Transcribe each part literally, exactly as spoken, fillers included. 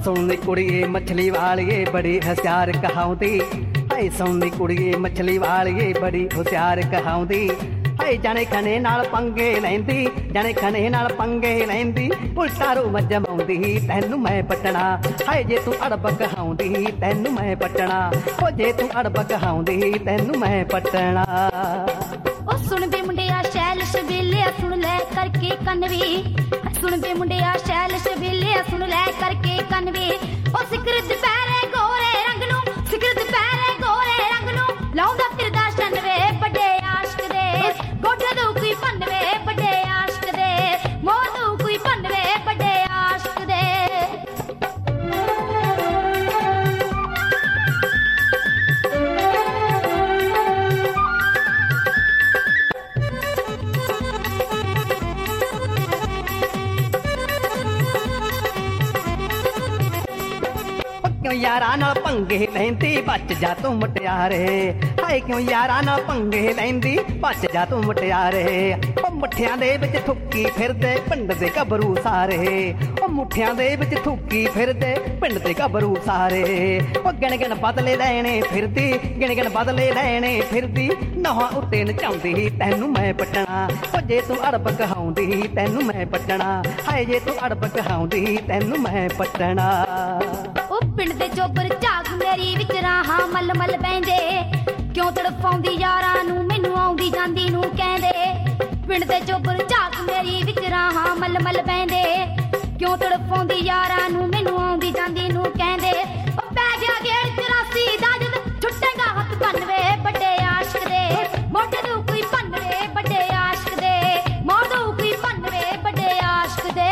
सुननी कुड़िए मछली वालिए बड़ी होशियार कहाउंदी। हाय सुननी कुड़िए मछली वालिए बड़ी होशियार कहाउंदी। हाय जाने खने नाल पंगे लैंदी, जाने खने नाल पंगे लैंदी, उल्टा रूम जमाउंदी तैनू मैं पटना। हाय जे तू अड़ब कहाउंदी तैनू मैं पटना, ओ जे तू अड़ब कहाउंदी तैनू मैं पटना। ओ सुन बे मुंडिया शैल शबीले सुन ले करके कनवी, सुन बे मुंडिया शैल शबीले सुन ले करके कनवी। ओ सिकर दुपहरे गोरे रंग नू, सिकर दुपहरे गोरे रंग नू लाउंदा फिरदा शनवे बड़े आशिक दे। गोठे दू कोई पनवे बड़े आशिक दे, मोर दू कोई पनवे बड़े आशिक दे। क्यों यारा नाल पंगे लैंदी बच जा तू मुटियारे। हाय क्यों यारा नाल पंगे लैंदी बच जा तू मुटियारे। ओ मुठियां दे विच थुक्की फिरदे पिंड दे गभरू सारे, ओ मुठियां दे विच थुक्की फिरदे पिंड दे गभरू सारे। ओ गिण गिण बदले लैणे फिरदी, गिण गिण बदले लैणे फिरदी, नौहां उत्ते नचाउंदी तैनू मैं पटना। ओ जे तू अड़ब कहाउंदी तैनू मैं पटना, हाय जे तू अड़ब कहाउंदी तैनू मैं पटना। पिंड दे चोबर झाग मेरी विच राहां मल मल बैंदे, क्यों तड़फाउंदी यारां नू मैनू आउंदी जांदी नू कहंदे। पिंड दे चोबर झाग मेरी विच राहां मल मल बैंदे, क्यों तड़फाउंदी यारां नू मैनू आउंदी जांदी नू कहंदे। ओ पै गया गेड़ चौरासी दा जद छुट्टेगा हत्थ कनवे बड़े आशिक दे, मोढे दू कोई पनवे बड़े आशिक दे, मोर दू कोई पनवे बड़े आशिक दे।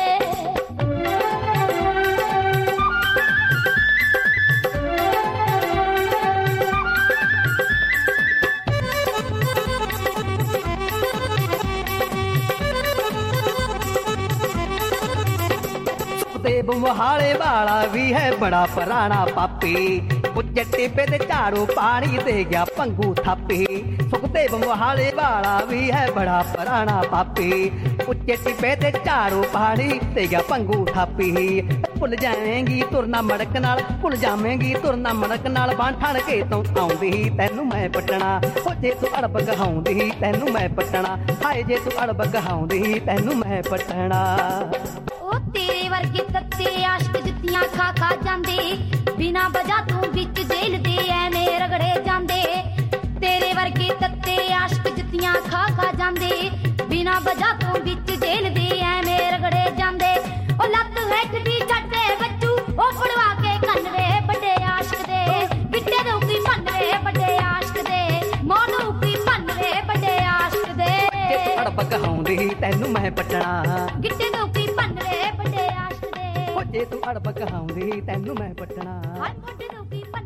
देव मोहाले वाला भी है बड़ा पुराना पापी, उच्चे टिब्बे ते झाड़ू पानी दे गया पंगू थापी। सुखदेव मोहाले वाला भी है बड़ा पुराना पापी, उच्चे टिब्बे ते झाड़ू पानी दे गया पंगू थापी। भुल जाएंगी तुरना मड़क नाल, भुल जावेंगी तुरना मड़क नाल, बांठण के तों आउंदी तैनू मैं पटना। ओ जे तू अड़ब कहाउंदी तैनू मैं पटना, हाय जे तू अड़ब कहाउंदी तैनू मैं पटना। तेरे वर्गे तत्ते आशिक जुत्तियां खा खा जांदे, बिना वजह तू विच जेल दे ऐवें रगड़े जांदे। तेरे वर्गे तत्ते आशिक जुत्तियां खा खा जांदे, बिना वजह तू विच जेल दे ऐवें रगड़े जांदे। ओ लत्त हेठ भी छड्डे बच्चू ओ फड़वा के कनवे बड़े आशिक दे, गिट्टे दू की पनवे बड़े आशिक दे, मोर दू की पनवे बड़े आशिक दे। अड़ब कहाउंदी तैनू मैं पटना, गिट्टे दू की पनवे बड़े आशिक दे। जे तू अड़ब कहाउंदी तैनू मैं पटना। हाय मोढे दू की